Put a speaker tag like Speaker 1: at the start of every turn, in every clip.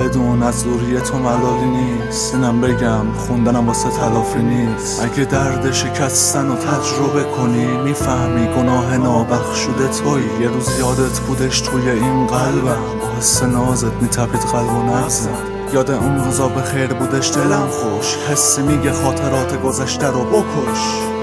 Speaker 1: بدون از دوری تو ملالی نیست. اینم بگم خوندنم واسه تلافی نیست. اگه درد شکستن رو تجربه کنی میفهمی گناه نابخشوده تویی. یه روز یادت بودش توی این قلبم، با حس نازت میتپید قلب و نفسم. یاد اون روزا به خیر بودش دلم خوش، حسی میگه خاطرات گذشته رو بکش.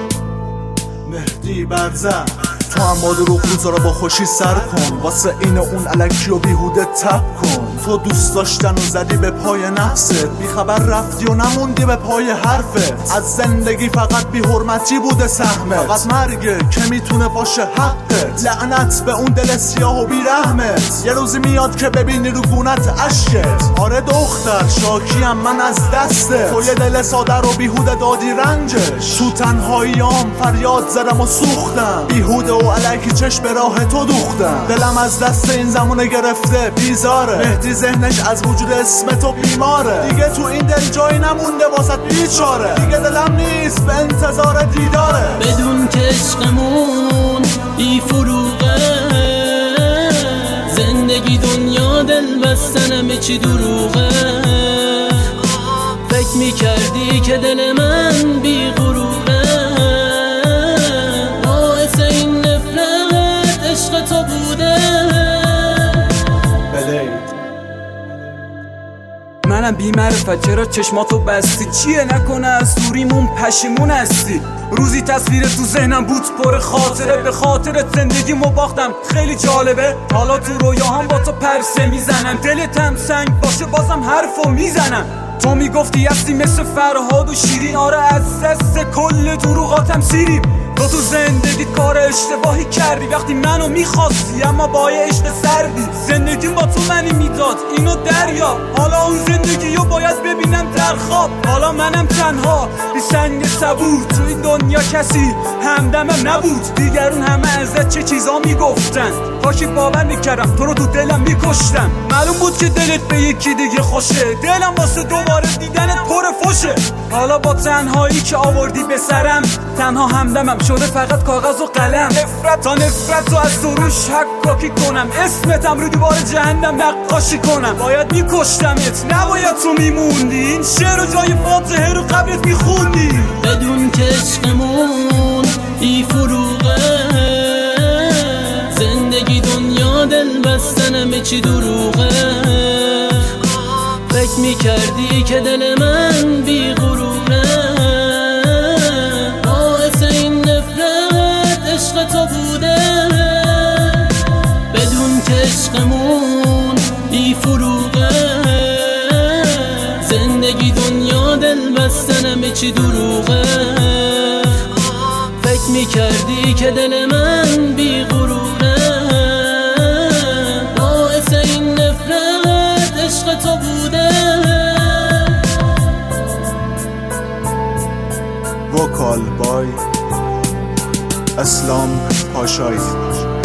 Speaker 1: مهدی برزن تو هم با دروغ روزا رو با خوشی سر کن، واسه این و اون الکی و بیهوده تب کن. تو دوست داشتن و زدی به پای نفست، بیخبر رفتی و نموندی به پای حرفت. از زندگی فقط بی حرمتی بوده سهمت، فقط مرگه که میتونه باشه حقت. لعنت به اون دل سیاه و بیرحمت، یه روزی میاد که ببینی رو گونت عشقت. آره دختر شاکیم من از دستت، تو یه دل ساده رو بیهوده دادی رنجش. تو تنهاییام فریاد زدم و سوختم، بیهوده و الکی چشم به راه تو دوختم. دلم از دست این زمونه گرفته بیزاره، مهدی ذهنش از وجود اسم تو بیماره. دیگه تو این دل جایی نمونده واسط بیچاره، دیگه دلم نیست به انتظار دیداره.
Speaker 2: بدون که عشقمون بی فروغه، زندگی دنیا دل بستن همه چی دروغه. فکر میکردی که دل من بی غروره، باعث این نفرت عشق تو بوده.
Speaker 3: منم بی معرفت چرا چشماتو بستی؟ چیه نکنه از دوریمون پشیمون هستی؟ روزی تصویر تو ذهنم بود پر خاطره، به خاطر زندگیمو باختم خیلی جالبه. حالا تو رویاهام با تو پرسه میزنم، دلتم سنگ باشه بازم حرفو میزنم. تو میگفتی هستی مثل فرهاد و شیرین، آره از دست کل دروغاتم سیریم. تو زندگیت کار اشتباهی کردی وقتی منو میخواستی، اما با یه عشق سردی. زندگیم با تو منی میداد اینو دریا، حالا اون زندگیو باید ببینم در خواب. حالا منم تنها بی سنگ صبور، تو این دنیا کسی همدمم نبود. دیگرون همه ازت چه چیزا میگفتن، کاشی باور میکردم تو رو تو دلم میکشتم. معلوم بود که دلت به یکی دیگه خوشه، دلم واسه دوباره دیدنت پر فشه. حالا با تنهایی که آوردی به سرم، تنها همدمم شده فقط کاغذ و قلم. نفرت تا نفرت رو از تو روش حکاکی کنم، اسمتم رو دیوار جهنم نقاشی کنم. باید میکشتمت نباید تو میموندی، این شعر و جای فاتحه رو قبرت میخوندی.
Speaker 2: بدون که عشقمون بی فروغه، زندگی دنیا دل بستن همه چی دروغه. فکر میکردی که دل من بی غروره، باعث این نفرت عشق تو بوده. بدون که عشقمون بی فروغه، زندگی دنیا دل بستن همه چی دروغه. فکر میکردی که دل من بی غروره، باعث این نفرت عشق تو بوده.
Speaker 1: وکال بای اسلام پاشایی.